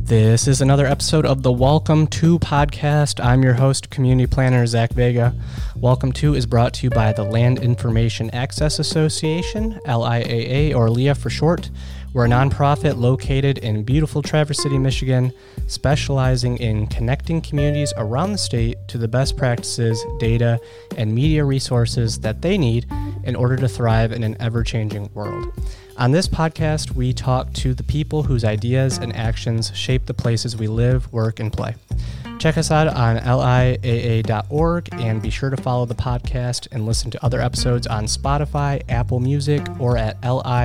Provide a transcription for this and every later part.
This is another episode of the Welcome To podcast. I'm your host, community planner Zach Vega. Welcome To is brought to you by the Land Information Access Association, LIAA, or LIA for short. We're a nonprofit located in beautiful Traverse City, Michigan, specializing in connecting communities around the state to the best practices, data, and media resources that they need in order to thrive in an ever-changing world. On this podcast, we talk to the people whose ideas and actions shape the places we live, work, and play. Check us out on liaa.org and be sure to follow the podcast and listen to other episodes on Spotify, Apple Music, or at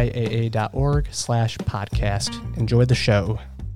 liaa.org/podcast. Enjoy the show.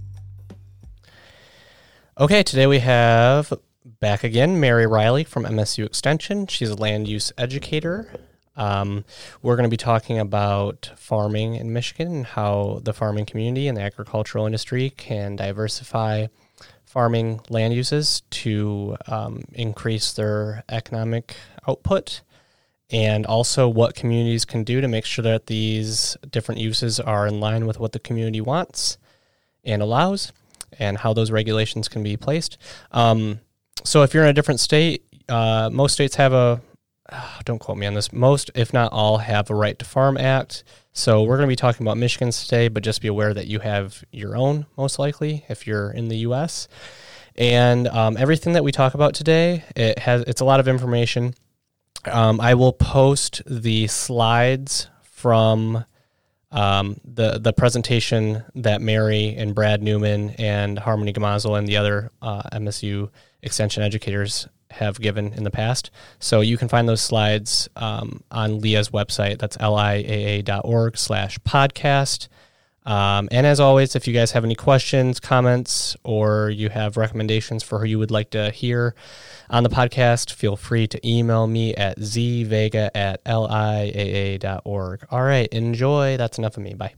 Okay, today we have back again Mary Riley from MSU Extension. She's a land use educator. We're going to be talking about farming in Michigan and how the farming community and the agricultural industry can diversify farming land uses to increase their economic output, and also what communities can do to make sure that these different uses are in line with what the community wants and allows, and how those regulations can be placed. So if you're in a different state, most states have don't quote me on this, most, if not all, have a Right to Farm Act. So we're going to be talking about Michigan's today, but just be aware that you have your own, most likely, if you're in the U.S. And everything that we talk about today, it's a lot of information. I will post the slides from the presentation that Mary and Brad Newman and Harmony Gamazel and the other MSU Extension educators have given in the past. So you can find those slides on LIA's website. That's liaa.org/podcast. And as always, if you guys have any questions, comments, or you have recommendations for who you would like to hear on the podcast, feel free to email me at zvega@liaa.org. All right, enjoy. That's enough of me. Bye.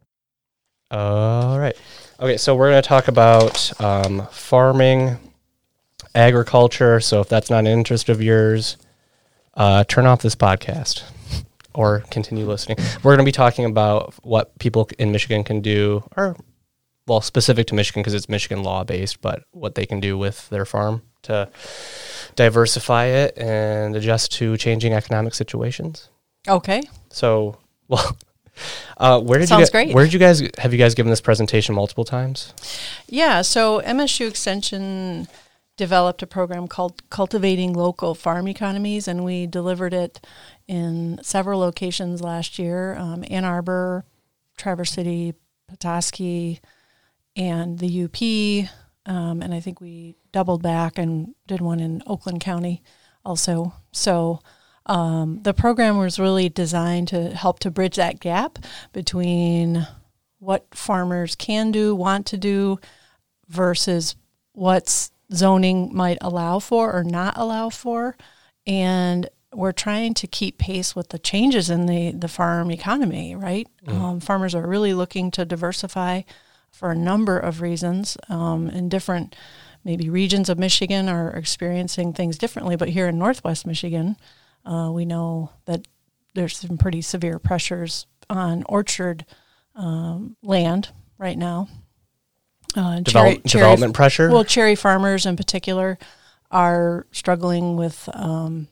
All right. Okay, so we're going to talk about farming, agriculture. So if that's not an interest of yours, turn off this podcast or continue listening. We're going to be talking about what people in Michigan can do, or, well, specific to Michigan because it's Michigan law based, but what they can do with their farm to diversify it and adjust to changing economic situations. Okay. So, well, where did you guys have you guys given this presentation multiple times? Yeah. So MSU Extension developed a program called Cultivating Local Farm Economies, and we delivered it in several locations last year, Ann Arbor, Traverse City, Petoskey, and the UP, and I think we doubled back and did one in Oakland County also. So the program was really designed to help to bridge that gap between what farmers can do, want to do, versus what's zoning might allow for or not allow for. And we're trying to keep pace with the changes in the farm economy, right? Farmers are really looking to diversify for a number of reasons. In different maybe regions of Michigan are experiencing things differently, but here in Northwest Michigan, we know that there's some pretty severe pressures on orchard land right now. Development pressure? Well, cherry farmers in particular are struggling with I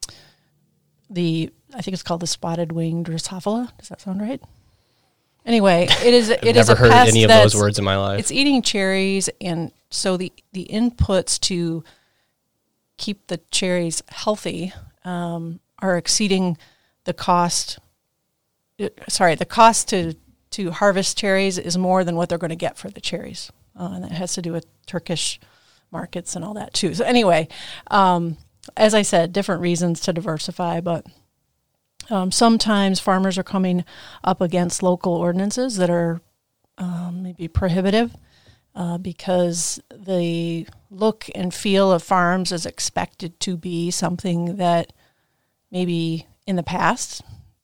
think it's called the spotted winged Drosophila. Does that sound right? Anyway, it is a pest. Never heard any of those words in my life. It's eating cherries, and so the inputs to keep the cherries healthy are exceeding the cost. The cost to harvest cherries is more than what they're going to get for the cherries. And that has to do with Turkish markets and all that too. So anyway, as I said, different reasons to diversify, but sometimes farmers are coming up against local ordinances that are maybe prohibitive because the look and feel of farms is expected to be something that maybe in the past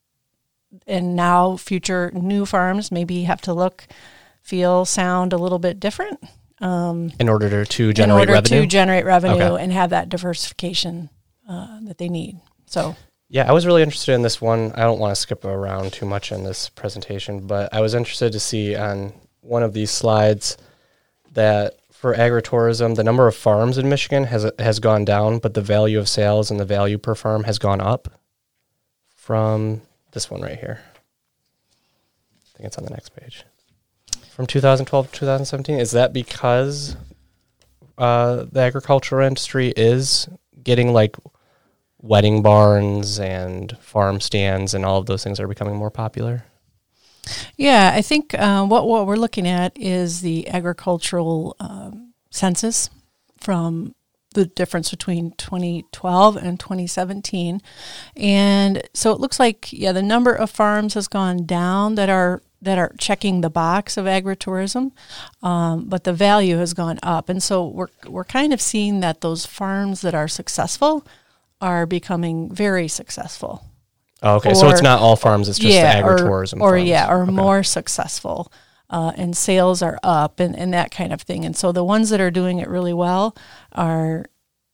and now future new farms maybe have to look, feel, sound a little bit different. In order to generate revenue? And have that diversification that they need. So Yeah, I was really interested in this one. I don't want to skip around too much in this presentation, but I was interested to see on one of these slides that for agritourism, the number of farms in Michigan has gone down, but the value of sales and the value per farm has gone up from this one right here. I think it's on the next page. From 2012 to 2017. Is that because the agricultural industry is getting like wedding barns and farm stands and all of those things are becoming more popular? Yeah, I think what we're looking at is the agricultural census from the difference between 2012 and 2017. And so it looks like, the number of farms has gone down that are checking the box of agritourism, but the value has gone up. And so we're kind of seeing that those farms that are successful are becoming very successful. Oh, okay, so it's not all farms; it's just the agritourism farms. Or more successful, and sales are up, and that kind of thing. And so the ones that are doing it really well are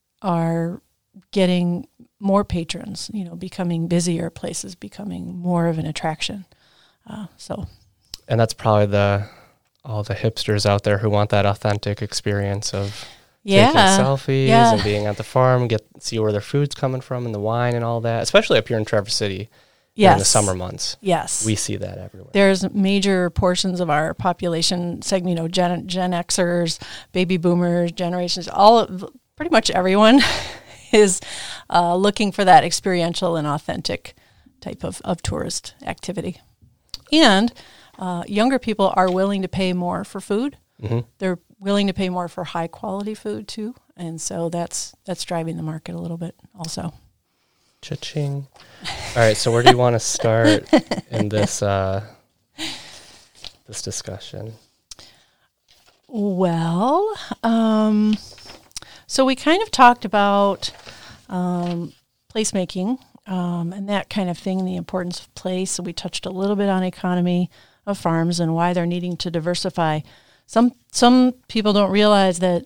getting more patrons. Becoming busier, places becoming more of an attraction. And that's probably all the hipsters out there who want that authentic experience of taking selfies and being at the farm, see where their food's coming from and the wine and all that, especially up here in Traverse City in the summer months. Yes. We see that everywhere. There's major portions of our population segment, Gen Xers, baby boomers, generations, pretty much everyone is looking for that experiential and authentic type of tourist activity. And younger people are willing to pay more for food. Mm-hmm. They're willing to pay more for high quality food too, and so that's driving the market a little bit also. Cha-ching! All right, so where do you want to start in this this discussion? Well, so we kind of talked about placemaking and that kind of thing, the importance of place. So we touched a little bit on economy of farms and why they're needing to diversify. Some people don't realize that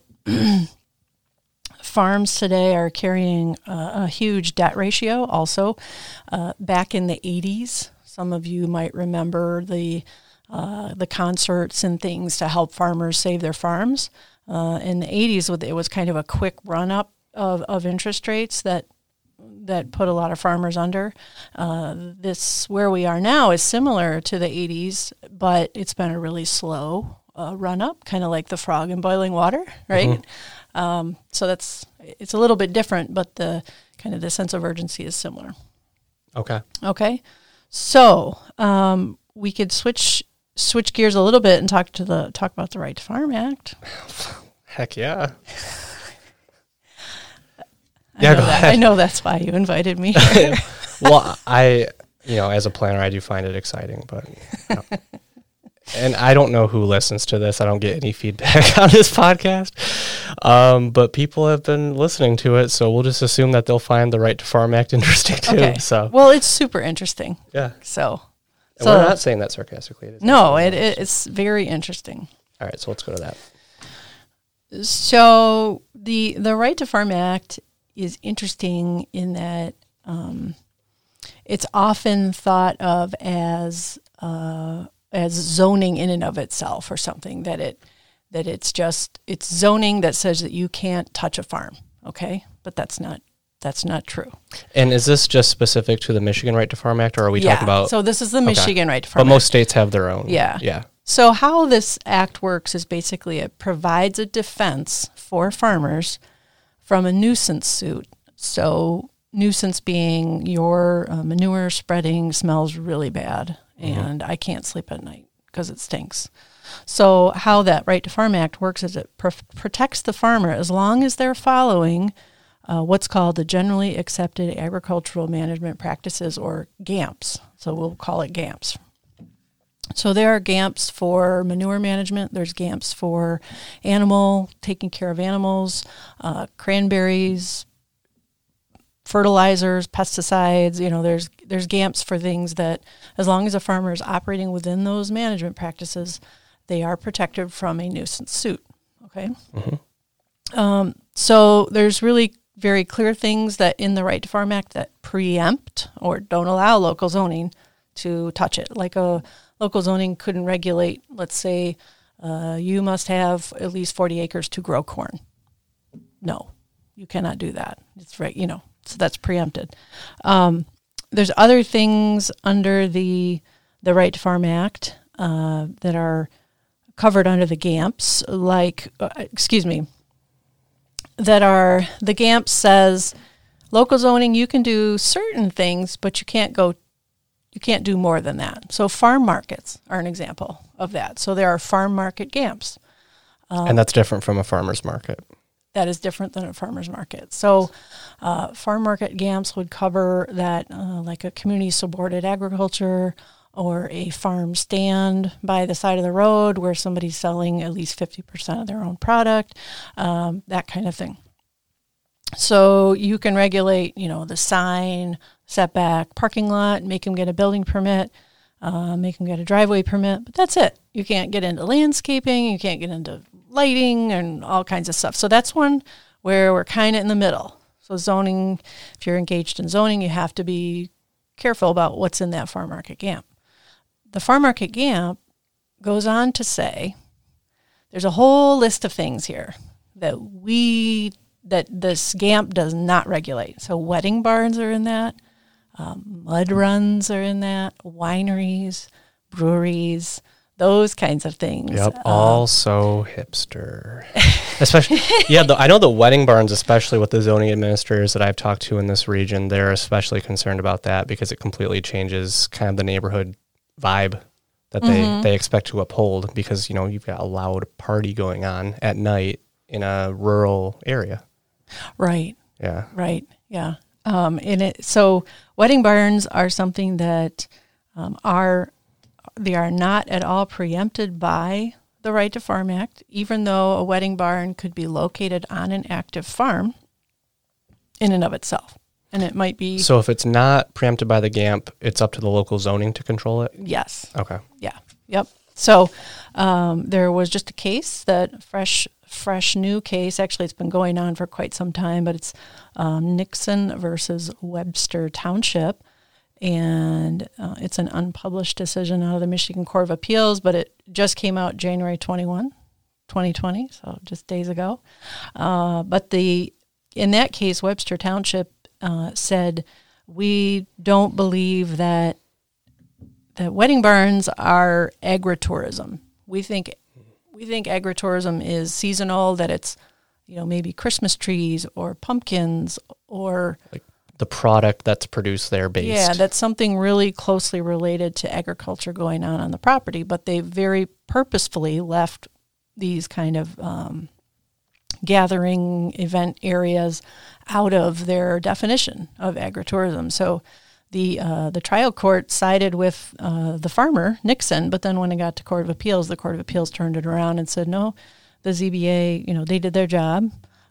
farms today are carrying a huge debt ratio also. Back in the 80s, some of you might remember the concerts and things to help farmers save their farms. In the 80s, it was kind of a quick run-up of interest rates that put a lot of farmers under. This, where we are now, is similar to the 80s, but it's been a really slow run-up, kind of like the frog in boiling water, right? Mm-hmm. So it's a little bit different, but the sense of urgency is similar. Okay. So we could switch gears a little bit and talk about the Right to Farm Act. Heck yeah. I know that's why you invited me here. Well, as a planner, I do find it exciting, but and I don't know who listens to this. I don't get any feedback on this podcast, but people have been listening to it, so we'll just assume that they'll find the Right to Farm Act interesting too. Okay. So, well, it's super interesting. Yeah. So we're not saying that sarcastically. It's very interesting. All right, so let's go to that. So the Right to Farm Act is interesting in that it's often thought of as zoning in and of itself, or something it's zoning that says that you can't touch a farm. Okay, but that's not true. And is this just specific to the Michigan Right to Farm Act, or are we talking about? So this is the Michigan Right to Farm Act. But most states have their own. Yeah. So how this act works is basically it provides a defense for farmers from a nuisance suit. So nuisance being your manure spreading smells really bad, and I can't sleep at night because it stinks. So how that Right to Farm Act works is it protects the farmer as long as they're following what's called the Generally Accepted Agricultural Management Practices, or GAMPs. So we'll call it GAMPs. So there are GAMPs for manure management. There's GAMPs for taking care of animals, cranberries, fertilizers, pesticides. There's GAMPs for things that, as long as a farmer is operating within those management practices, they are protected from a nuisance suit. Okay. Mm-hmm. So there's really very clear things that in the Right to Farm Act that preempt or don't allow local zoning to touch it. Like a local zoning couldn't regulate, let's say, you must have at least 40 acres to grow corn. No, you cannot do that. It's right, so that's preempted. There's other things under the Right to Farm Act that are covered under the GAMPs, the GAMP says local zoning, you can do certain things, but you can't do more than that. So farm markets are an example of that. So there are farm market GAMPs. And that's different from a farmer's market. That is different than a farmer's market. So farm market GAMPs would cover that, like a community supported agriculture or a farm stand by the side of the road where somebody's selling at least 50% of their own product, that kind of thing. So you can regulate, the sign, setback, parking lot, make them get a building permit, make them get a driveway permit, but that's it. You can't get into landscaping, you can't get into lighting and all kinds of stuff. So that's one where we're kind of in the middle. So zoning, if you're engaged in zoning, you have to be careful about what's in that farm market GAMP. The farm market GAMP goes on to say there's a whole list of things here that this GAMP does not regulate. So wedding barns are in that, mud runs are in that, wineries, breweries, those kinds of things. Yep, all so hipster. Especially, I know the wedding barns, especially with the zoning administrators that I've talked to in this region, they're especially concerned about that because it completely changes kind of the neighborhood vibe that they expect to uphold because, you've got a loud party going on at night in a rural area. Right. Yeah. Right. Yeah. So wedding barns are something that they are not at all preempted by the Right to Farm Act, even though a wedding barn could be located on an active farm in and of itself. And it might be... So if it's not preempted by the GAMP, it's up to the local zoning to control it? Yes. Okay. Yeah. Yep. So there was just a case, that fresh new case. Actually, it's been going on for quite some time, but it's Nixon versus Webster Township. And it's an unpublished decision out of the Michigan Court of Appeals, but it just came out January 21, 2020, so just days ago. But in that case, Webster Township said, we don't believe that wedding barns are agritourism. We think agritourism is seasonal, that it's, maybe Christmas trees or pumpkins or... like the product that's produced there based. Yeah, that's something really closely related to agriculture going on the property, but they very purposefully left these kind of gathering event areas out of their definition of agritourism. So the trial court sided with the farmer, Nixon, but then when it got to Court of Appeals, the Court of Appeals turned it around and said, no, the ZBA, they did their job.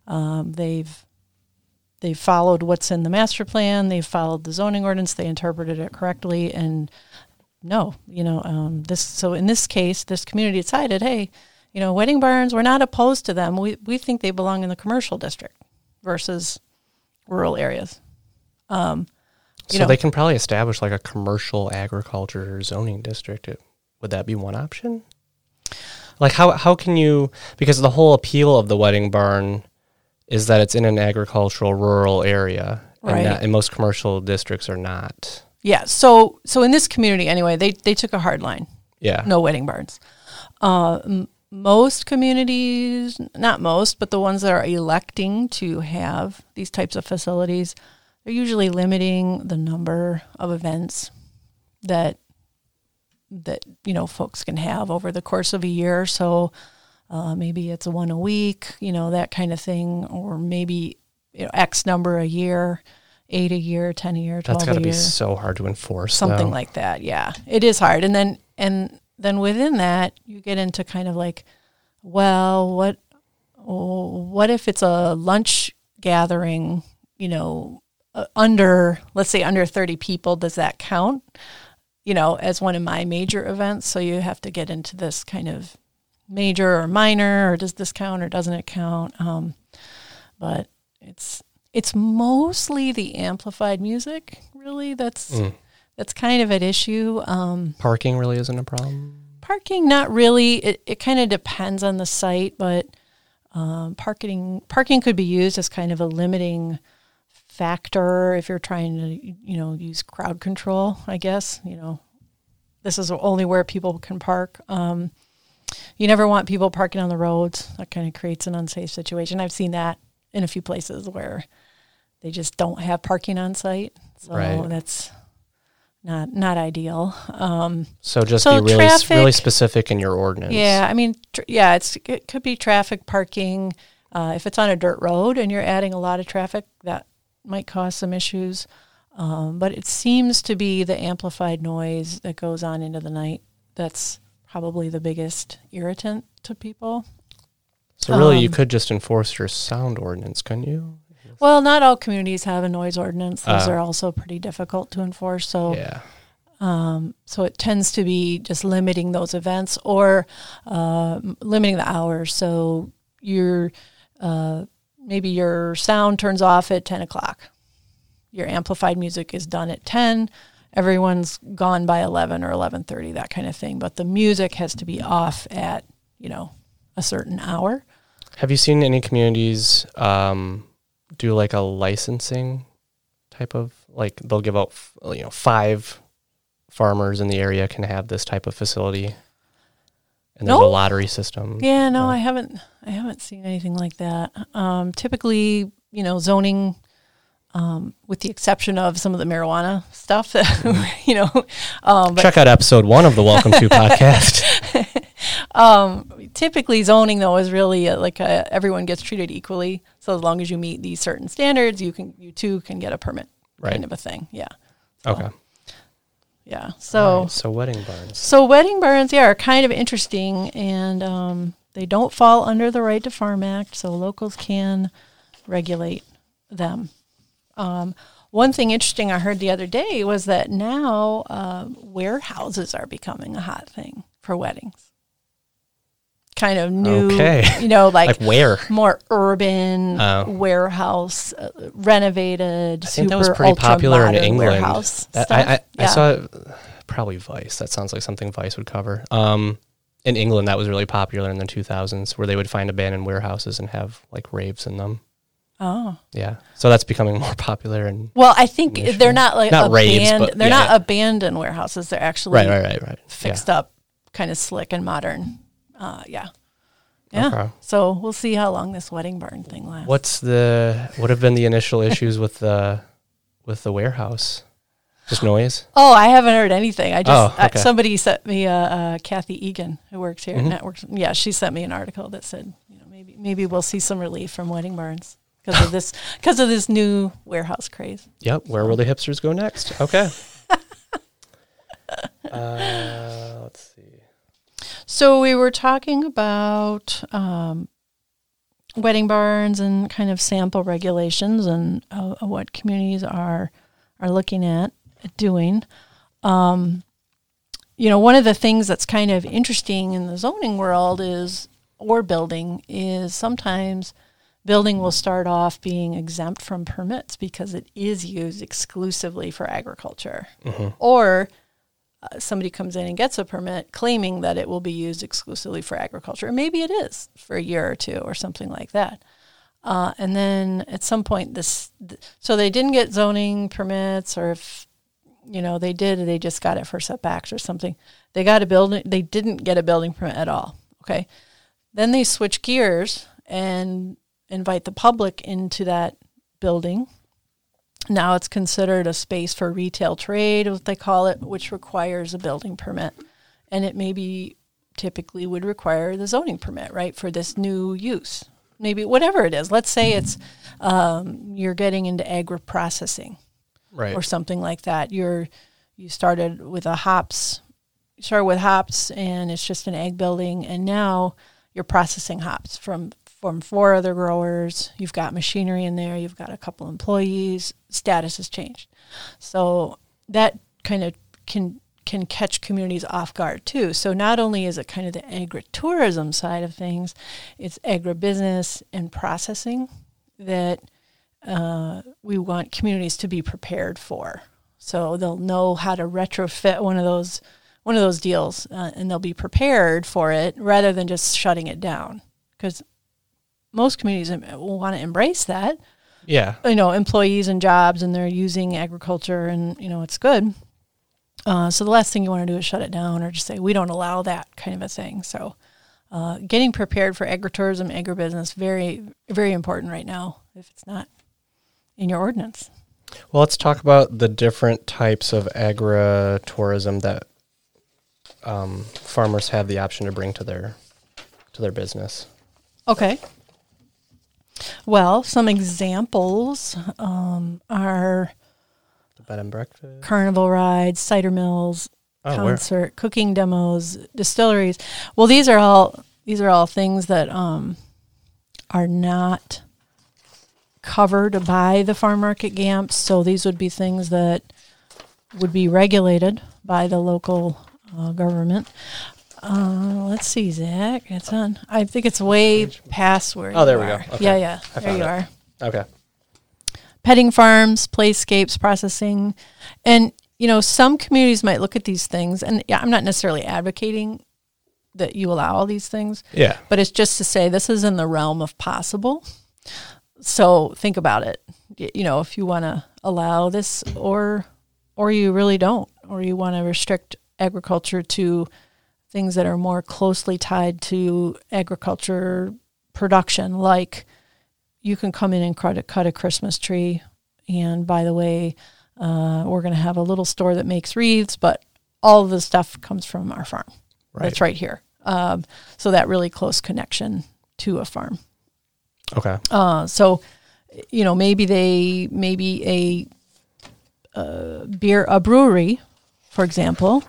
They've followed what's in the master plan. They've followed the zoning ordinance. They interpreted it correctly. And no, so in this case, this community decided, hey, wedding barns, we're not opposed to them. We think they belong in the commercial district versus rural areas. So they can probably establish like a commercial agriculture zoning district. Would that be one option? Like how can you, because the whole appeal of the wedding barn is that it's in an agricultural rural area, right? And most commercial districts are not. Yeah. So in this community, anyway, they took a hard line. Yeah. No wedding barns. Most communities, not most, but the ones that are electing to have these types of facilities, they're usually limiting the number of events that folks can have over the course of a year. So. Maybe it's one a week, that kind of thing, or maybe X number a year, 8 a year, 10 a year, 12 a year. That's got to be so hard to enforce. Something like that, yeah. It is hard. And then within that, you get into kind of like, well, what if it's a lunch gathering, let's say under 30 people, does that count, as one of my major events? So you have to get into this kind of major or minor, or does this count or doesn't it count? But it's mostly the amplified music, really. That's kind of at issue. Parking really isn't a problem. Parking, not really. It kind of depends on the site, but parking could be used as kind of a limiting factor if you're trying to, use crowd control, I guess. This is only where people can park. You never want people parking on the roads. That kind of creates an unsafe situation. I've seen that in a few places where they just don't have parking on site. So that's not ideal. So just be really, really specific in your ordinance. Yeah, I mean, it could be traffic parking. If it's on a dirt road and you're adding a lot of traffic, that might cause some issues. But it seems to be the amplified noise that goes on into the night that's probably the biggest irritant to people. So really, you could just enforce your sound ordinance, couldn't you? Well, not all communities have a noise ordinance. Those are also pretty difficult to enforce. So, so it tends to be just limiting those events or limiting the hours. So maybe your sound turns off at 10 o'clock. Your amplified music is done at 10. Everyone's gone by 11 or 11:30, that kind of thing. But the music has to be off at, a certain hour. Have you seen any communities do like a licensing type of, like they'll give out, 5 farmers in the area can have this type of facility, and there's a lottery system? Yeah, no, I haven't seen anything like that. Typically, zoning, with the exception of some of the marijuana stuff that, check out episode 1 of the Welcome to podcast. Typically zoning though is really everyone gets treated equally. So as long as you meet these certain standards, you too can get a permit, kind of a thing. Yeah. So, okay. Yeah. So wedding barns. So wedding barns, are kind of interesting, and they don't fall under the Right to Farm Act, so locals can regulate them. One thing interesting I heard the other day was that now warehouses are becoming a hot thing for weddings. Kind of new, like where? More urban warehouse, renovated. I think that was pretty popular in England. Warehouse I saw probably Vice. That sounds like something Vice would cover. In England, that was really popular in the 2000s, where they would find abandoned warehouses and have like raves in them. Oh, yeah. So that's becoming more popular. I think they're not like not raves, but they're not abandoned warehouses. They're actually right. fixed up, kind of slick and modern. Yeah. Okay. So we'll see how long this wedding barn thing lasts. What have been the initial issues with the warehouse? Just noise? Oh, I haven't heard anything. I just somebody sent me Kathy Egan, who works here at Networks. Yeah, she sent me an article that said, maybe we'll see some relief from wedding barns because of this new warehouse craze. Yep. Where will the hipsters go next? Okay. Let's see. So we were talking about wedding barns and kind of sample regulations and what communities are looking at doing. One of the things that's kind of interesting in the zoning world is sometimes building will start off being exempt from permits because it is used exclusively for agriculture. Mm-hmm. Or somebody comes in and gets a permit claiming that it will be used exclusively for agriculture. And maybe it is for a year or two or something like that. And then at some point, so they didn't get zoning permits, or if, they did, they just got it for setbacks or something. They didn't get a building permit at all. Okay. Then they switch gears and invite the public into that building. Now it's considered a space for retail trade, what they call it, which requires a building permit. And it typically would require the zoning permit, right, for this new use. Maybe whatever it is. Let's say it's you're getting into agri-processing, right, or something like that. You started with hops, and it's just an egg building, and now you're processing hops from 4 other growers. You've got machinery in there. You've got a couple employees. Status has changed. So that kind of can catch communities off guard too. So not only is it kind of the agritourism side of things, it's agribusiness and processing that we want communities to be prepared for. So they'll know how to retrofit one of those one of those deals, and they'll be prepared for it rather than just shutting it down. Because most communities will want to embrace that. Yeah. Employees and jobs, and they're using agriculture, and, it's good. So the last thing you want to do is shut it down or just say, we don't allow that kind of a thing. So getting prepared for agritourism, agribusiness, very, very important right now if it's not in your ordinance. Well, let's talk about the different types of agritourism that farmers have the option to bring to their business. Okay. Well, some examples are the bed and breakfast, carnival rides, cider mills, concert, cooking demos, distilleries. Well, these are all things that are not covered by the farm market GAMPs. So these would be things that would be regulated by the local government. Let's see, Zach. It's on. I think it's way past where. Oh, there we are. go. Okay. Yeah. There you are. Okay. Petting farms, playscapes, processing, and some communities might look at these things, and I'm not necessarily advocating that you allow all these things. Yeah. But it's just to say this is in the realm of possible. So think about it. If you want to allow this, or you really don't, or you want to restrict agriculture to things that are more closely tied to agriculture production, like you can come in and cut a Christmas tree, and by the way, we're going to have a little store that makes wreaths, but all of the stuff comes from our farm. Right. That's right here. So that really close connection to a farm. Okay. So, maybe a brewery, for example,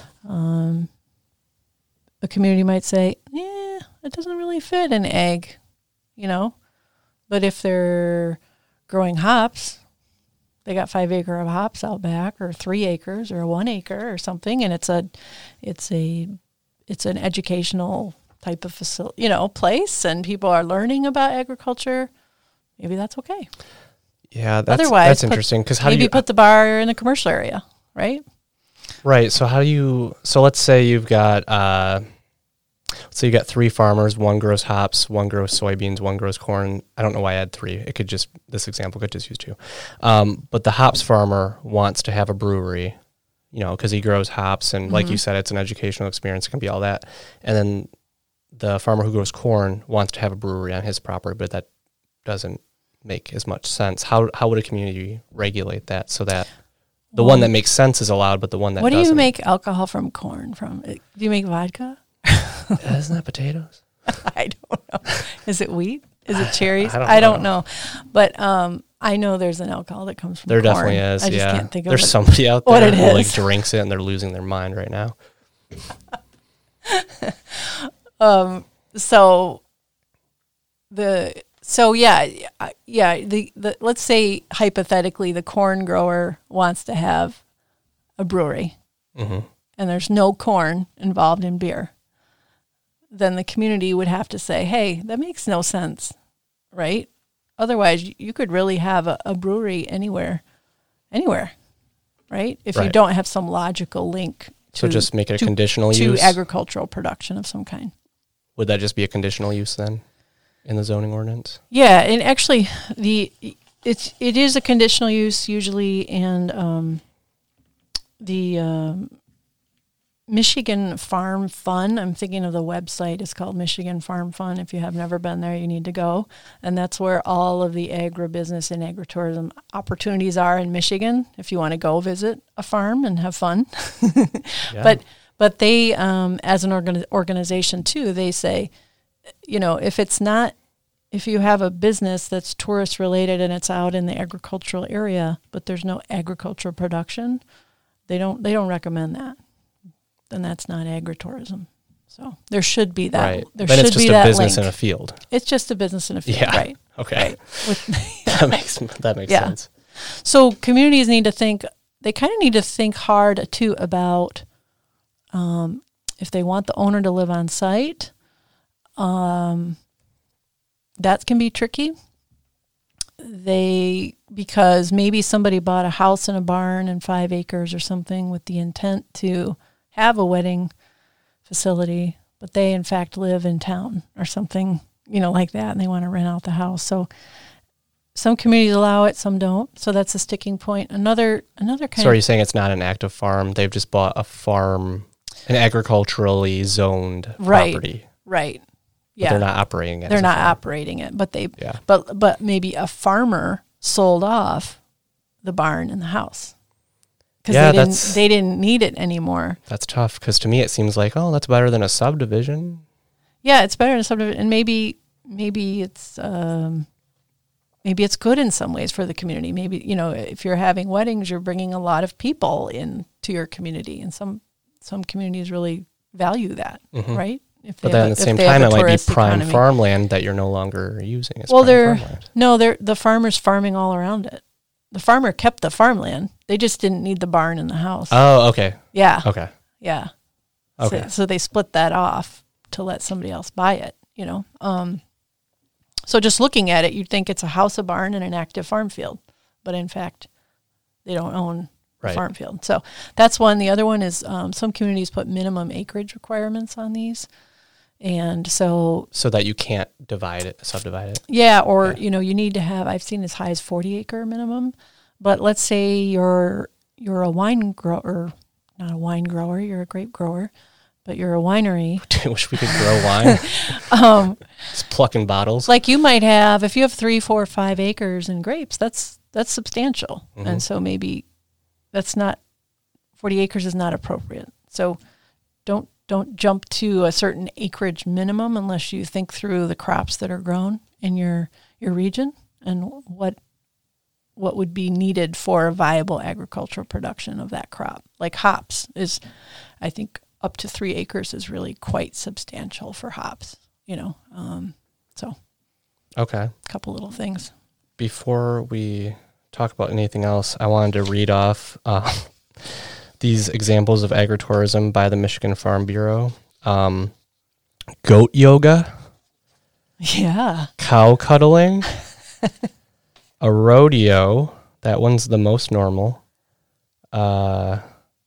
a community might say, it doesn't really fit in ag, but if they're growing hops, they got 5 acres of hops out back, or 3 acres, or 1 acre, or something, and it's an educational type of facility, place, and people are learning about agriculture. Maybe that's okay. Yeah, that's interesting, because put the bar in a commercial area, right? Right. So let's say you've got 3 farmers. One grows hops, one grows soybeans, one grows corn. I don't know why I had 3. This example could just use 2. But the hops farmer wants to have a brewery, because he grows hops, and like you said, it's an educational experience. It can be all that. And then the farmer who grows corn wants to have a brewery on his property, but that doesn't make as much sense. How would a community regulate that so that the one that makes sense is allowed, but the one that doesn't? What do you make alcohol from corn from? Do you make vodka? Isn't that potatoes? I don't know. Is it wheat? Is it cherries? I don't know. But I know there's an alcohol that comes from corn. There definitely is, I just can't think of There's somebody out there who like drinks it and they're losing their mind right now. Let's say hypothetically the corn grower wants to have a brewery, and there's no corn involved in beer. Then the community would have to say, hey, that makes no sense, right? Otherwise, you could really have a brewery anywhere, right? If you don't have some logical link to... So just make it a conditional use? To agricultural production of some kind. Would that just be a conditional use then in the zoning ordinance? Yeah, and actually, it is a conditional use usually, and the Michigan Farm Fund, I'm thinking of the website, it's called Michigan Farm Fund. If you have never been there, you need to go. And that's where all of the agribusiness and agritourism opportunities are in Michigan, if you want to go visit a farm and have fun. Yeah. But they, as an organization too, they say, if you have a business that's tourist related and it's out in the agricultural area, but there's no agricultural production, they don't recommend that. Then that's not agritourism. So there should be that. Right. There then should it's just be a that business link. in a field. It's just a business in a field, yeah. right? Okay. Right. That makes sense. So communities need to think. They kind of need to think hard too about if they want the owner to live on site. That can be tricky. Because maybe somebody bought a house and a barn and 5 acres or something with the intent to have a wedding facility, but they in fact live in town or something, like that, and they want to rent out the house. So some communities allow it, some don't. So that's a sticking point. Another kind So are you saying it's not an active farm? They've just bought a farm, an agriculturally zoned property. Right. But they're not operating it. They're not operating it, but but maybe a farmer sold off the barn and the house because they didn't need it anymore. That's tough because to me it seems like, oh, that's better than a subdivision. Yeah, it's better than a subdivision, and maybe it's good in some ways for the community. Maybe if you're having weddings, you're bringing a lot of people into your community, and some communities really value that, right? But then at the same time, it might be prime farmland that you're no longer using as farmland. The farmer's farming all around it. The farmer kept the farmland. They just didn't need the barn and the house. Oh, okay. Yeah. Okay. Yeah. Okay. So they split that off to let somebody else buy it, So just looking at it, you'd think it's a house, a barn, and an active farm field. But in fact, they don't own the farm field. So that's one. The other one is some communities put minimum acreage requirements on these. And so that you can't subdivide it. Yeah, or you need to have, I've seen as high as 40 acre minimum. But let's say you're a wine grower, not a wine grower, you're a grape grower, but you're a winery. I wish we could grow wine. Just plucking bottles. Like you might have, if you have 3, 4, 5 acres in grapes, that's substantial. Mm-hmm. And so maybe 40 acres is not appropriate. So don't jump to a certain acreage minimum unless you think through the crops that are grown in your region and what would be needed for a viable agricultural production of that crop. Like hops is, I think, up to 3 acres is really quite substantial for hops, so. Okay. A couple little things. Before we talk about anything else, I wanted to read off these examples of agritourism by the Michigan Farm Bureau. Goat yoga. Yeah. Cow cuddling. A rodeo. That one's the most normal. Yeah.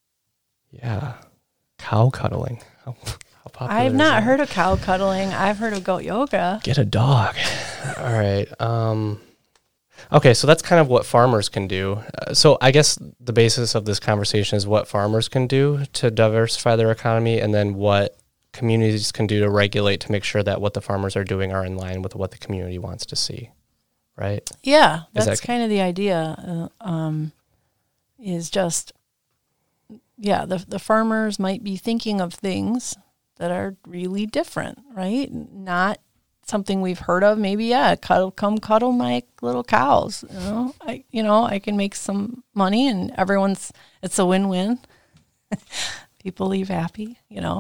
Cow cuddling. How popular I've not heard of cow cuddling. I've heard of goat yoga. Get a dog. All right. Okay, so that's kind of what farmers can do. So I guess the basis of this conversation is what farmers can do to diversify their economy, and then what communities can do to regulate to make sure that what the farmers are doing are in line with what the community wants to see, right? Yeah, that's kind of the idea. Is just, the farmers might be thinking of things that are really different, right? Not something we've heard of. Maybe, come cuddle my little cows. I can make some money, and it's a win-win. People leave happy,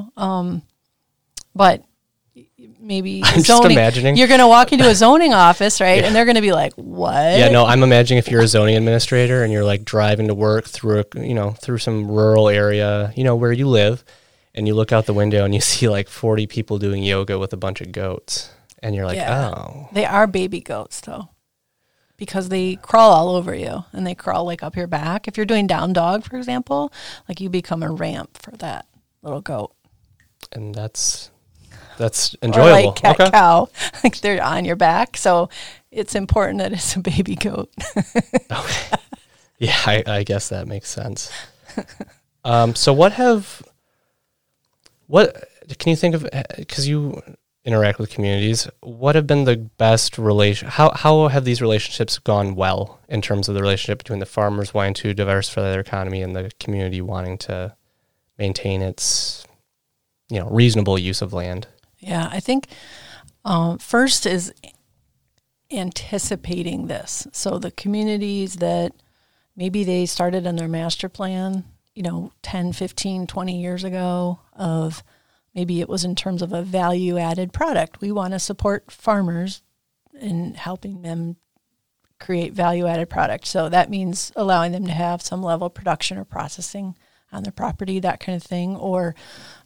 but maybe I'm just imagining you're going to walk into a zoning office, right? Yeah. And they're going to be like, what? Yeah, no, I'm imagining if you're a zoning administrator and you're like driving to work through through some rural area, where you live, and you look out the window and you see like 40 people doing yoga with a bunch of goats. And you're like, oh. They are baby goats, though, because they crawl all over you, and they crawl like up your back. If you're doing down dog, for example, like you become a ramp for that little goat. And that's enjoyable. Or like cat cow, like they're on your back. So it's important that it's a baby goat. Okay. Yeah, I guess that makes sense. So what can you think of, because you interact with communities, what have been the best how have these relationships gone well in terms of the relationship between the farmers wanting to diversify their economy and the community wanting to maintain its reasonable use of land? Yeah, I think first is anticipating this. So the communities that maybe they started in their master plan 10, 15, 20 years ago, of maybe it was in terms of a value-added product. We want to support farmers in helping them create value-added product. So that means allowing them to have some level of production or processing on their property, that kind of thing. Or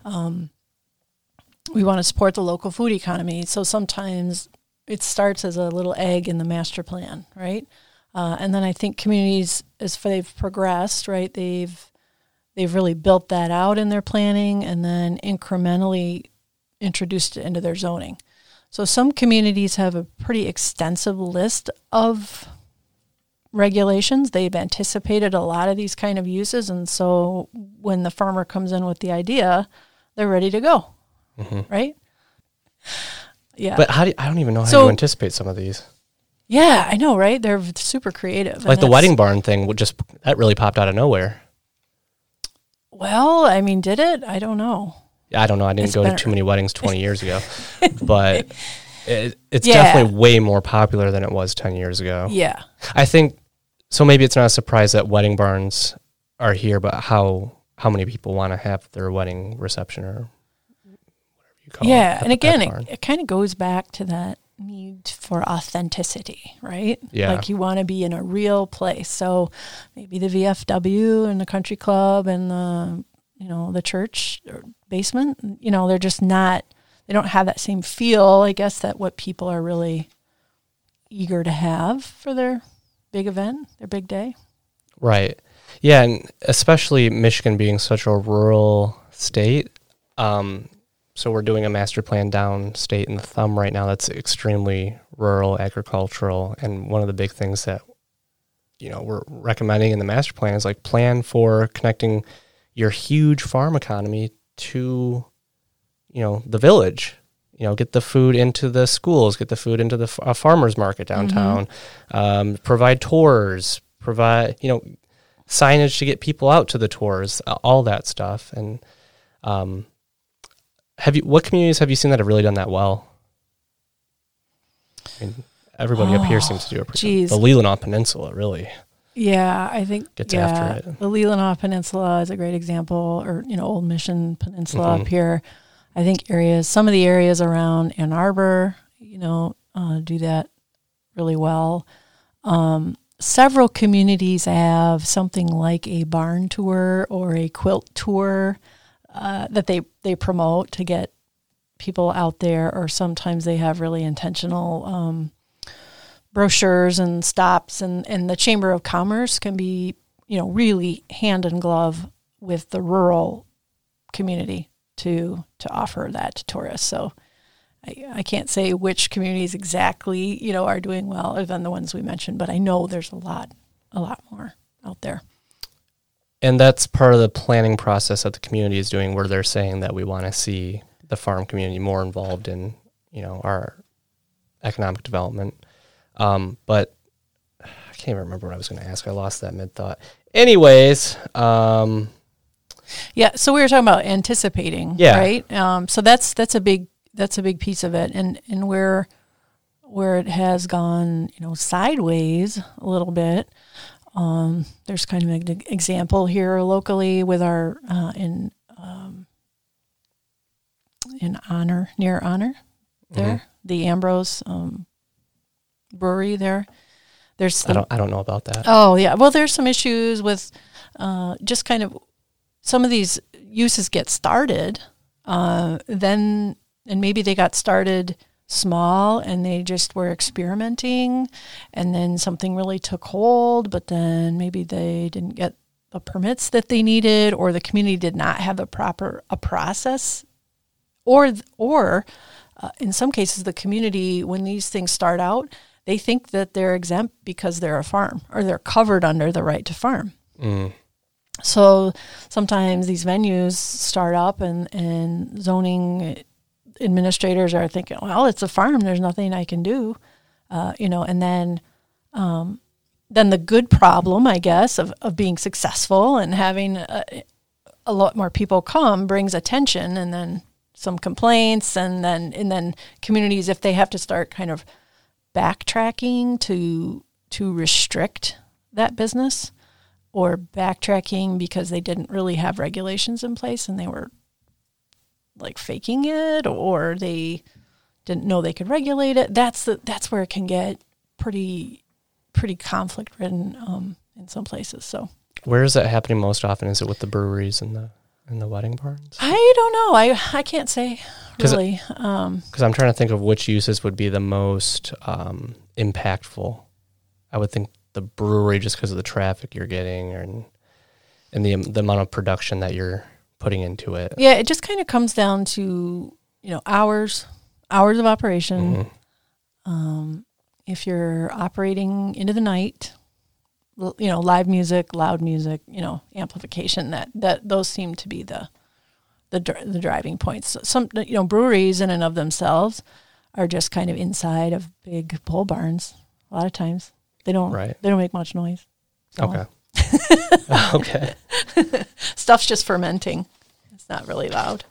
we want to support the local food economy. So sometimes it starts as a little egg in the master plan, right? And then I think communities, as they've progressed, right, they've they've really built that out in their planning and then incrementally introduced it into their zoning. So some communities have a pretty extensive list of regulations. They've anticipated a lot of these kind of uses, and so when the farmer comes in with the idea, they're ready to go, right? Yeah. But I don't even know how you anticipate some of these. Yeah, I know, right? They're super creative. Like the wedding barn thing, that really popped out of nowhere. Well, I mean, did it? I don't know. I don't know. I didn't go to too many weddings 20 years ago, but it's definitely way more popular than it was 10 years ago. Yeah. I think, so maybe it's not a surprise that wedding barns are here, but how many people want to have their wedding reception or whatever you call it. Yeah, and again, it kind of goes back to that need for authenticity, right? Yeah. Like you want to be in a real place. So maybe the VFW and the country club and the church or basement, they're just not, they don't have that same feel, I guess, that what people are really eager to have for their big event, their big day. Right. Yeah, and especially Michigan being such a rural state. So we're doing a master plan downstate in the Thumb right now that's extremely rural, agricultural, and one of the big things that we're recommending in the master plan is like plan for connecting your huge farm economy to the village. Get the food into the schools, get the food into the farmers market downtown, provide tours, provide signage to get people out to the tours, all that stuff. And what communities have you seen that have really done that well? I mean, everybody up here seems to do it. The Leelanau Peninsula, really. Yeah, I think gets after it. The Leelanau Peninsula is a great example, or Old Mission Peninsula up here. I think some of the areas around Ann Arbor, do that really well. Several communities have something like a barn tour or a quilt tour that they promote to get people out there, or sometimes they have really intentional brochures and stops, and the Chamber of Commerce can be, really hand in glove with the rural community to offer that to tourists. So I can't say which communities exactly, are doing well other than the ones we mentioned, but I know there's a lot more out there. And that's part of the planning process that the community is doing, where they're saying that we want to see the farm community more involved in, our economic development. But I can't even remember what I was going to ask. I lost that mid-thought. Anyways. Yeah, so we were talking about anticipating, right? So that's a big piece of it. And where it has gone, sideways a little bit, there's kind of an example here locally with our near Honor there, the Ambrose brewery there. I don't know about that. Oh yeah, well there's some issues with just kind of some of these uses get started, then and maybe they got started small and they just were experimenting, and then something really took hold, but then maybe they didn't get the permits that they needed, or the community did not have a process, or in some cases the community, when these things start out, they think that they're exempt because they're a farm or they're covered under the right to farm. So sometimes these venues start up and zoning administrators are thinking, well, it's a farm, there's nothing I can do, and then the good problem, I guess, of being successful and having a lot more people come brings attention, and then some complaints, and then communities, if they have to start kind of backtracking to restrict that business, or backtracking because they didn't really have regulations in place and they were like faking it, or they didn't know they could regulate it. That's where it can get pretty conflict ridden in some places. So where is that happening most often? Is it with the breweries and the wedding barns? I don't know. I can't say really. Because I'm trying to think of which uses would be the most impactful. I would think the brewery, just because of the traffic you're getting, and and the amount of production that you're putting into it. Yeah, it just kind of comes down to, hours of operation. If you're operating into the night, live music, loud music, amplification, that those seem to be the driving points. Some, breweries in and of themselves are just kind of inside of big pole barns. A lot of times they don't make much noise. So. Okay. Okay. Stuff's just fermenting. It's not really loud.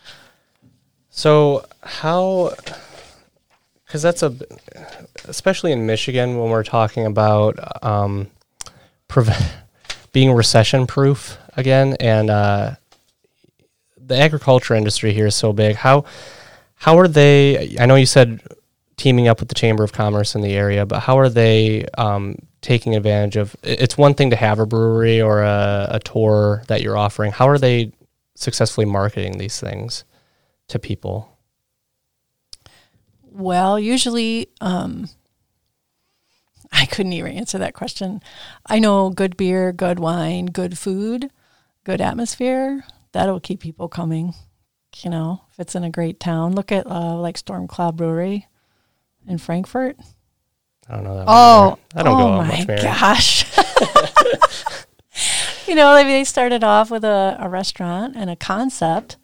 So because that's especially in Michigan when we're talking about being recession proof again, and the agriculture industry here is so big. How are they? I know you said teaming up with the Chamber of Commerce in the area, but how are they taking advantage of? It's one thing to have a brewery or a tour that you're offering. How are they successfully marketing these things to people? Well, usually, I couldn't even answer that question. I know good beer, good wine, good food, good atmosphere, that'll keep people coming. If it's in a great town. Look at like Storm Cloud Brewery in Frankfurt. I don't know that. Oh, I don't go out my much, Mary. Gosh. They started off with a restaurant and a concept.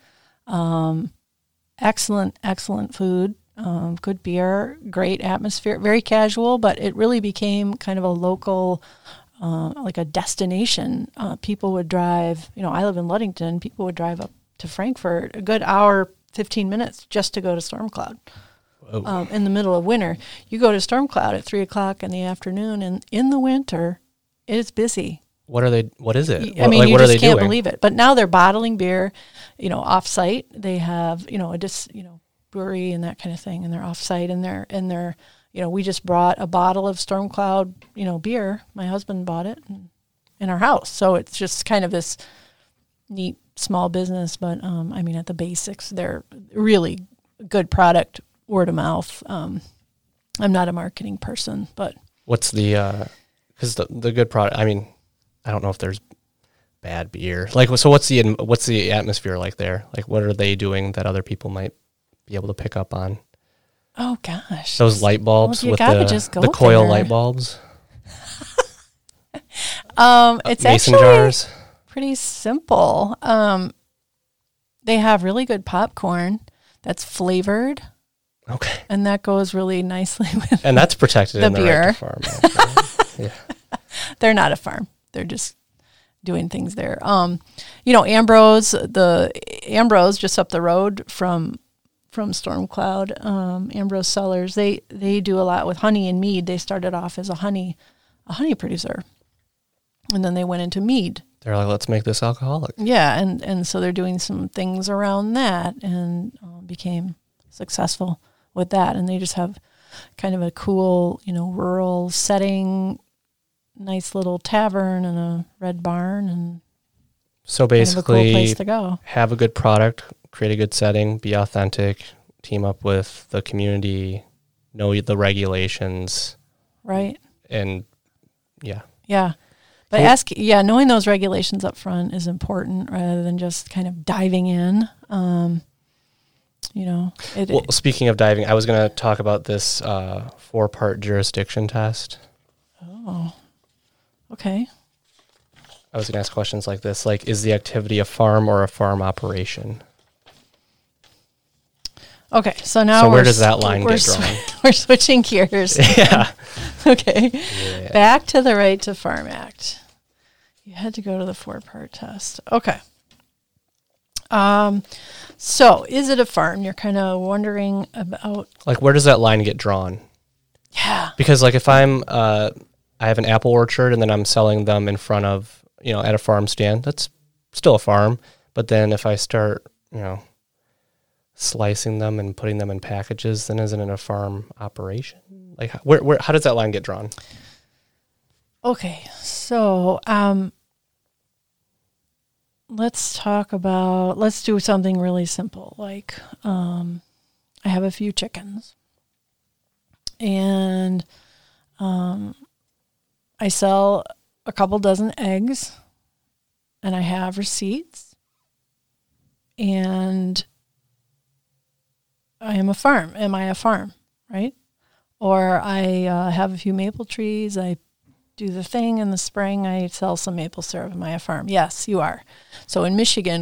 Excellent food. Good beer, great atmosphere, very casual, but it really became kind of a local, like a destination. People would drive, I live in Ludington, people would drive up to Frankfurt a good hour, 15 minutes just to go to Storm Cloud. In the middle of winter. You go to Storm Cloud at 3:00 in the afternoon, and in the winter, it's busy. What is it? I mean, like, you what just are they can't doing? believe it. But now they're bottling beer, off-site. They have, brewery and that kind of thing, and they're off-site, and they're, we just brought a bottle of Storm Cloud, beer. My husband bought it in our house. So it's just kind of this neat small business. But, at the basics, they're really good product, word of mouth. I'm not a marketing person, but. What's because the good product, I don't know if there's bad beer. Like, so what's the atmosphere like there? Like, what are they doing that other people might be able to pick up on? Oh gosh, those light bulbs with the coil light bulbs. It's mason actually jars. Pretty simple. They have really good popcorn that's flavored. Okay, and that goes really nicely with. And that's protected the in the beer. right to farm. Okay. Yeah, they're not a farm. They're just doing things there. Ambrose, just up the road from Storm Cloud, Ambrose Cellars, they do a lot with honey and mead. They started off as a honey producer, and then they went into mead. They're like, let's make this alcoholic. Yeah, and so they're doing some things around that, and became successful with that. And they just have kind of a cool, rural setting, nice little tavern and a red barn, and so basically, kind of a cool place to go. Have a good product, create a good setting, be authentic, team up with the community, know the regulations, right? And yeah. But knowing those regulations up front is important rather than just kind of diving in. Well, speaking of diving, I was going to talk about this 4-part jurisdiction test. Oh, okay. I was going to ask questions like this, like, is the activity a farm or a farm operation? Okay, so now where does that line get drawn? We're switching gears. Yeah. Okay. Yeah. Back to the Right to Farm Act. You had to go to the 4-part test. Okay. So is it a farm? You're kind of wondering about. Like, where does that line get drawn? Yeah. Because, like, if I have an apple orchard and then I'm selling them in front of, at a farm stand, that's still a farm. But then if I start, slicing them and putting them in packages, then isn't it a farm operation? Like, how does that line get drawn? Okay, so let's do something really simple. Like, I have a few chickens, and I sell a couple dozen eggs and I have receipts, and am I a farm, right? Or I have a few maple trees, I do the thing in the spring, I sell some maple syrup, am I a farm? Yes, you are. So in Michigan,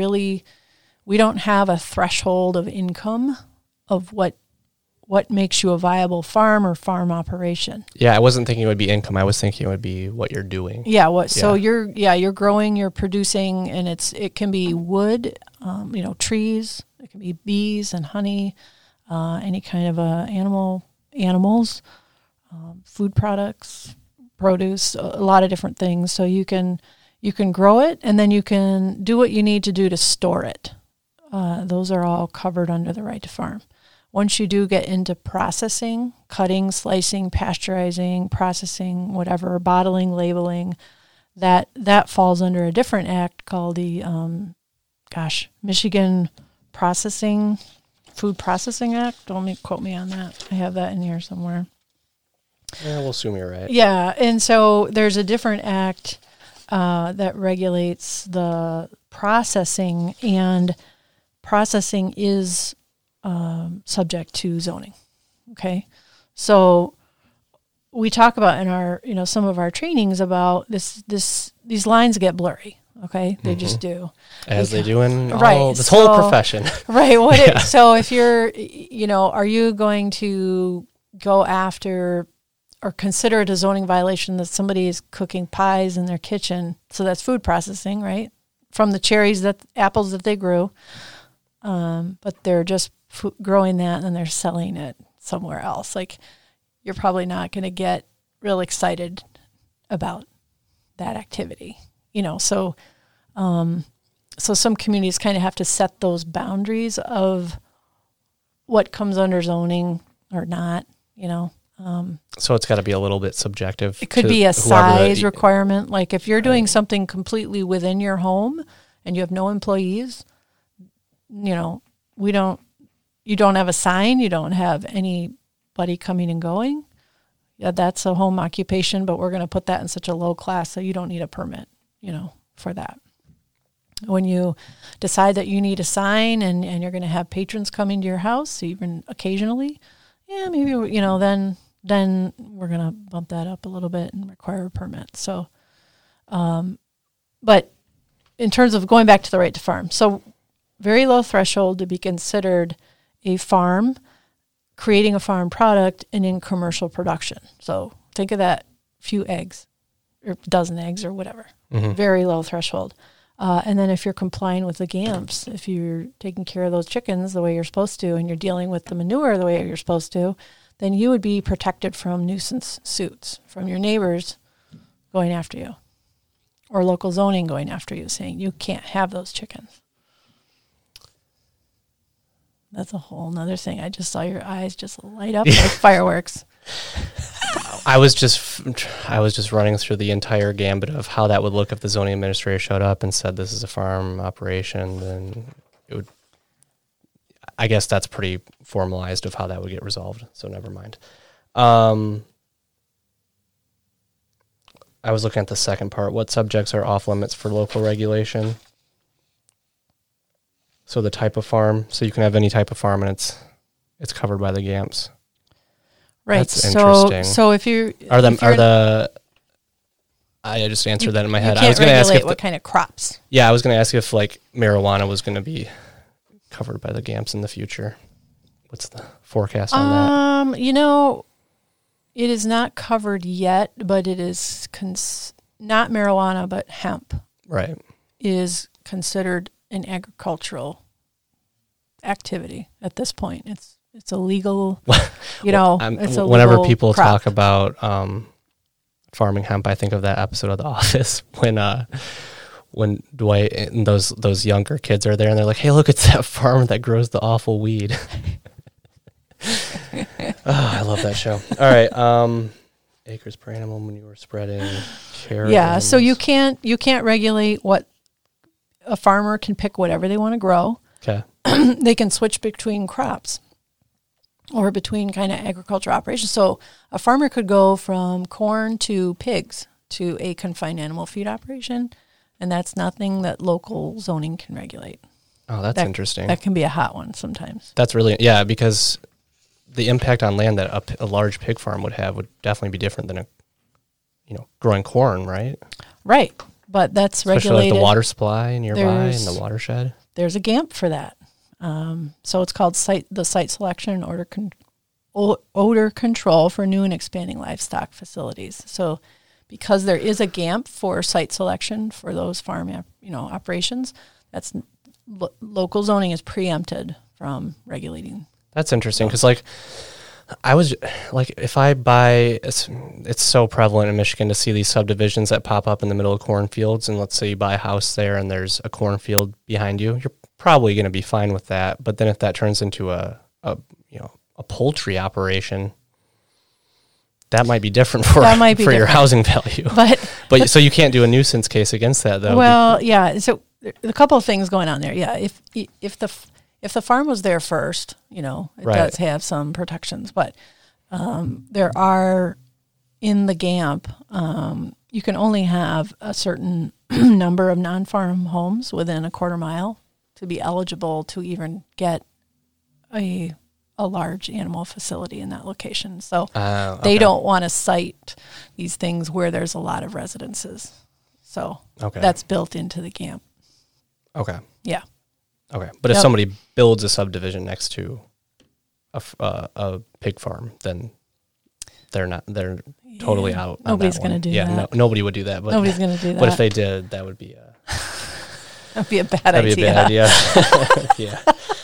we don't have a threshold of income of what makes you a viable farm or farm operation. Yeah, I wasn't thinking it would be income. I was thinking it would be what you're doing. So you're growing, you're producing, and it can be wood, trees, it can be bees and honey, any kind of animals, food products, produce, a lot of different things. So you can grow it, and then you can do what you need to do to store it. Those are all covered under the right to farm. Once you do get into processing, cutting, slicing, pasteurizing, processing, whatever, bottling, labeling, that falls under a different act called the Michigan Food Processing Act. Don't quote me on that. I have that in here somewhere. Yeah, we'll assume you're right. Yeah, and so there's a different act that regulates the processing, and processing is subject to zoning. Okay, so we talk about in our some of our trainings about these lines get blurry. Okay, they just do, as they do in right, this whole profession. Right. So if you're, are you going to go after or consider it a zoning violation that somebody is cooking pies in their kitchen? So that's food processing, right? From the apples that they grew, but they're just growing that and then they're selling it somewhere else. Like, you're probably not going to get real excited about that activity, So some communities kind of have to set those boundaries of what comes under zoning or not, So it's got to be a little bit subjective. It could be a size requirement. Like if you're doing something completely within your home and you have no employees, you don't have a sign, you don't have anybody coming and going. Yeah, that's a home occupation, but we're going to put that in such a low class that you don't need a permit, for that. When you decide that you need a sign and you're going to have patrons coming to your house, even occasionally, maybe, then we're going to bump that up a little bit and require a permit. So, but in terms of going back to the right to farm, so very low threshold to be considered a farm, creating a farm product, and in commercial production. So think of that few eggs or dozen eggs or whatever, very low threshold. And then if you're complying with the GAMPs, if you're taking care of those chickens the way you're supposed to, and you're dealing with the manure the way you're supposed to, then you would be protected from nuisance suits from your neighbors going after you, or local zoning going after you, saying you can't have those chickens. That's a whole nother thing. I just saw your eyes just light up like fireworks. I was just running through the entire gambit of how that would look if the zoning administrator showed up and said this is a farm operation. Then it would. I guess that's pretty formalized of how that would get resolved. So never mind. I was looking at the second part. What subjects are off limits for local regulation? So the type of farm. So you can have any type of farm, and it's covered by the GAMPs. Right. That's interesting. So if you I just answered that in my head. I was going to ask what kind of crops. Yeah, I was going to ask if like marijuana was going to be covered by the GAMPs in the future. What's the forecast on that? It is not covered yet, but it is not marijuana, but hemp. Right. Is considered an agricultural activity at this point. It's illegal. It's a whenever legal people crop. talk about farming hemp, I think of that episode of The Office when Dwight and those younger kids are there and they're like, "Hey, look, it's that farm that grows the awful weed." I love that show. All right, acres per animal manure spreading. Yeah, so you can't regulate what a farmer can pick whatever they want to grow. Okay. They can switch between crops or between kind of agriculture operations. So a farmer could go from corn to pigs to a confined animal feed operation, and that's nothing that local zoning can regulate. Oh, that's interesting. That can be a hot one sometimes. That's really, because the impact on land that a large pig farm would have would definitely be different than growing corn, right? Right, but that's Especially regulated. like the water supply nearby and the watershed. There's a GAMP for that. So it's called the site selection and odor control for new and expanding livestock facilities. So because there is a GAMP for site selection for those farm operations, that's local zoning is preempted from regulating. That's interesting because I was like, if I buy, it's so prevalent in Michigan to see these subdivisions that pop up in the middle of cornfields, and let's say you buy a house there and there's a cornfield behind you, you're probably going to be fine with that. But then if that turns into a poultry operation, that might be different for your housing value. But so you can't do a nuisance case against that, though. Well, yeah. So a couple of things going on there. Yeah, if the farm was there first, it does have some protections. But there are in the GAMP, you can only have a certain number of non-farm homes within a quarter mile to be eligible to even get a large animal facility in that location. So they don't want to site these things where there's a lot of residences. So that's built into the GAMP. Okay. Yeah. Okay. But if somebody builds a subdivision next to a pig farm, then they're totally out. Nobody's going to do that. Yeah, nobody would do that. But nobody's going to do that. But if they did, that would be that'd be a bad idea. That'd be a bad idea. Yeah.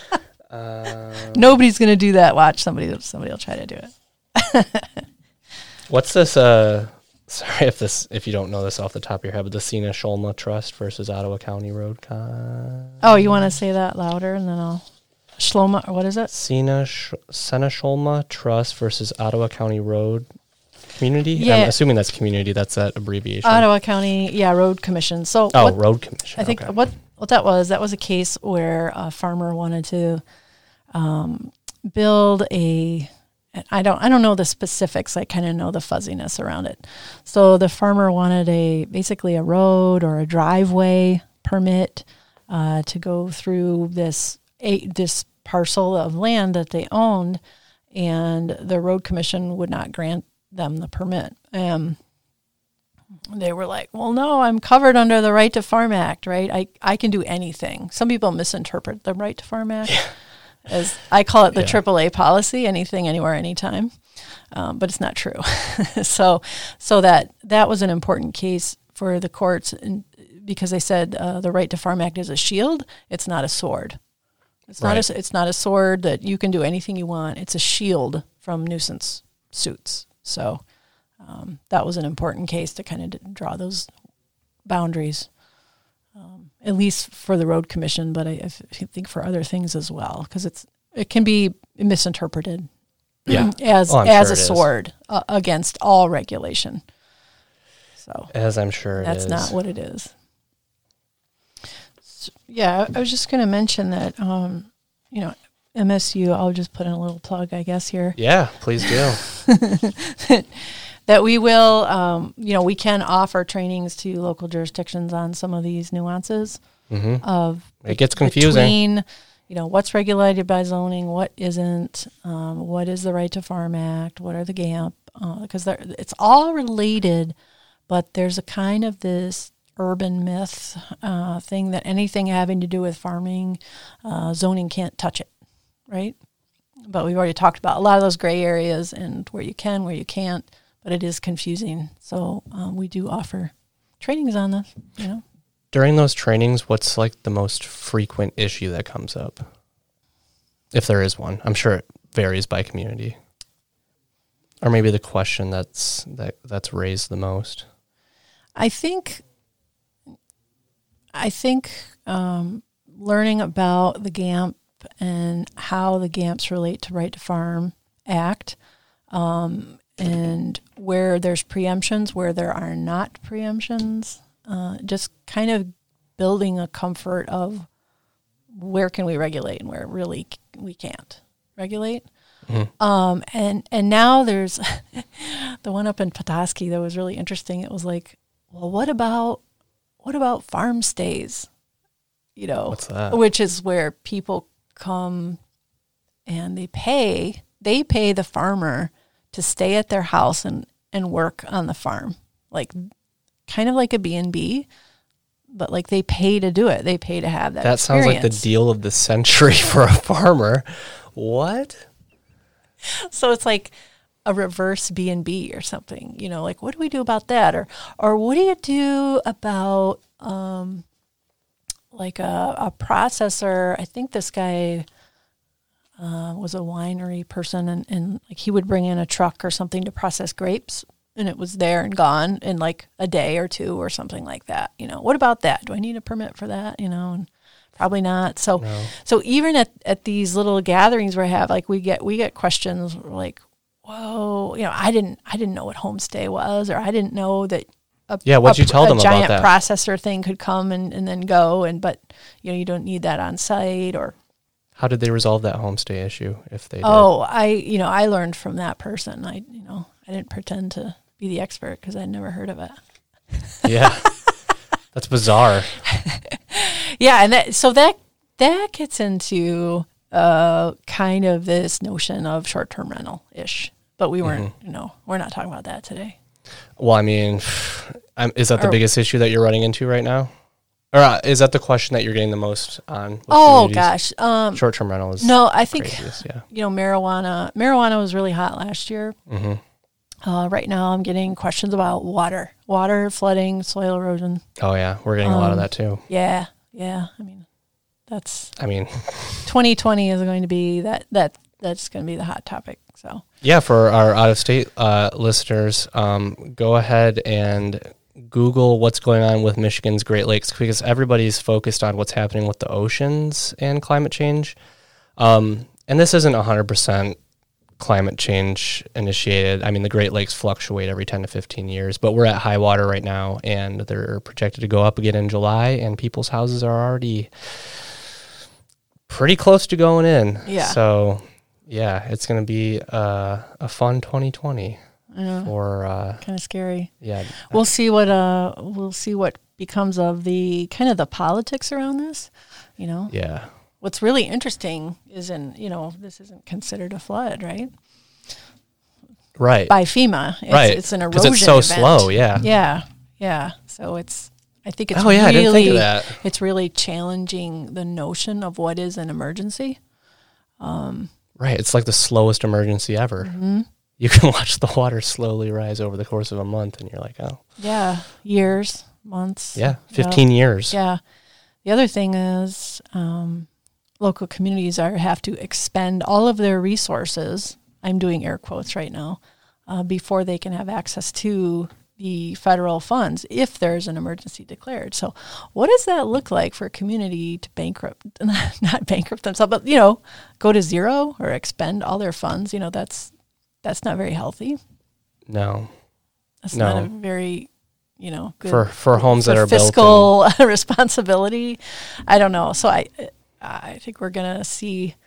Nobody's going to do that. Watch, somebody will try to do it. What's this? Sorry if you don't know this off the top of your head, but the Sena Sholma Trust versus Ottawa County Road. Oh, you want to say that louder, and then I'll Shloma, or what is it? Sena Sholma Trust versus Ottawa County Road Community. Yeah. I'm assuming that's community. That's that abbreviation. Ottawa County, Road Commission. So Road Commission. I think what that was a case where a farmer wanted to build I don't know the specifics. I kind of know the fuzziness around it. So the farmer wanted basically a road or a driveway permit to go through this parcel of land that they owned, and the road commission would not grant them the permit. They were like, well, no, I'm covered under the Right to Farm Act, right? I can do anything. Some people misinterpret the Right to Farm Act. Yeah. As I call it, the AAA policy, anything, anywhere, anytime. But it's not true. So that was an important case for the courts because they said the Right to Farm Act is a shield. It's not a sword. It's not a sword that you can do anything you want. It's a shield from nuisance suits. So that was an important case to kind of draw those boundaries. At least for the road commission, but I think for other things as well, because it can be misinterpreted as a sword against all regulation. So as I'm sure it is. That's not what it is. So, I was just going to mention that MSU. I'll just put in a little plug, I guess here. Yeah, please do. That we will, we can offer trainings to local jurisdictions on some of these nuances of it gets confusing. Between, what's regulated by zoning, what isn't, what is the Right to Farm Act, what are the GAMP, because it's all related, but there's a kind of this urban myth thing that anything having to do with farming, zoning can't touch it, right? But we've already talked about a lot of those gray areas and where you can, where you can't. But it is confusing. So we do offer trainings on this, During those trainings, what's like the most frequent issue that comes up? If there is one. I'm sure it varies by community. Or maybe the question that's raised the most. I think learning about the GAMP and how the GAMPs relate to Right to Farm Act, and where there's preemptions, where there are not preemptions, just kind of building a comfort of where can we regulate and where really we can't regulate. Mm-hmm. And now there's the one up in Petoskey that was really interesting. It was like, well, what about what about farm stays? What's that? Which is where people come and they pay the farmer to stay at their house and work on the farm. Like kind of like a B&B, but like they pay to do it. They pay to have that That experience. sounds like the deal of the century for a farmer. What? So it's like a reverse B&B or something, like what do we do about that? Or what do you do about like a processor? I think this guy was a winery person and like he would bring in a truck or something to process grapes and it was there and gone in like a day or two or something like that. What about that? Do I need a permit for that? And probably not. So, No. So even at these little gatherings we have, like we get questions like, whoa, I didn't know what homestay was, or I didn't know that what'd you tell them a giant about that? processor thing could come and then go, but you don't need that on site. Or How did they resolve that homestay issue if they did? I learned from that person. I didn't pretend to be the expert because I'd never heard of it. Yeah. That's bizarre. Yeah, and that gets into kind of this notion of short-term rental-ish. But we weren't, we're not talking about that today. Well, I mean, is that the biggest issue that you're running into right now? Or is that the question that you're getting the most on? With communities? Gosh. Short-term rental is no, I think, craziest, yeah. marijuana was really hot last year. Mm-hmm. Right now I'm getting questions about water, flooding, soil erosion. Oh, yeah. We're getting a lot of that, too. Yeah. I mean, 2020 is going to be that's going to be the hot topic. So yeah, for our out-of-state listeners, go ahead and Google what's going on with Michigan's Great Lakes, because everybody's focused on what's happening with the oceans and climate change. And this isn't 100% climate change initiated. I mean, the Great Lakes fluctuate every 10 to 15 years, but we're at high water right now, and they're projected to go up again in July, and people's houses are already pretty close to going in. Yeah. So, yeah, it's going to be a fun 2020 for kind of scary. Yeah. We'll see what becomes of the kind of the politics around this, Yeah. What's really interesting is this isn't considered a flood, right? Right. By FEMA. It's an erosion because it's so event. slow, yeah. Yeah. So I think it's I didn't think of that. It's really challenging the notion of what is an emergency. Right. It's like the slowest emergency ever. Mm-hmm. You can watch the water slowly rise over the course of a month, and you're like, oh. Yeah. Years, months. Yeah. 15 years. Yeah. The other thing is local communities have to expend all of their resources. I'm doing air quotes right now, before they can have access to the federal funds if there's an emergency declared. So what does that look like for a community to not bankrupt themselves, but, go to zero or expend all their funds? That's not very healthy. No. That's not a very, good for homes that are fiscal responsibility. I don't know. So I think we're going to see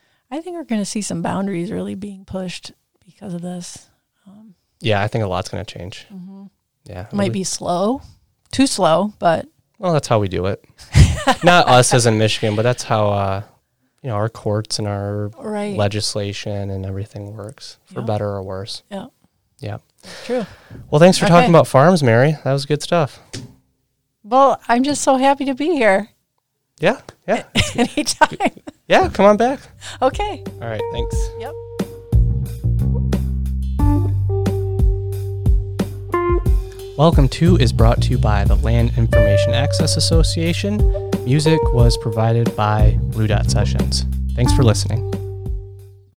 some boundaries really being pushed because of this. Yeah, I think a lot's going to change. Mm-hmm. Yeah. It might be too slow, but. Well, that's how we do it. Not us as in Michigan, but that's how, our courts and our legislation and everything works, for better or worse. Yeah. Yeah. True. Well, thanks for talking about farms, Mary. That was good stuff. Well, I'm just so happy to be here. Yeah. Anytime. Yeah, come on back. Okay. All right, thanks. Yep. Welcome to is brought to you by the Land Information Access Association. Music was provided by Blue Dot Sessions. Thanks for listening.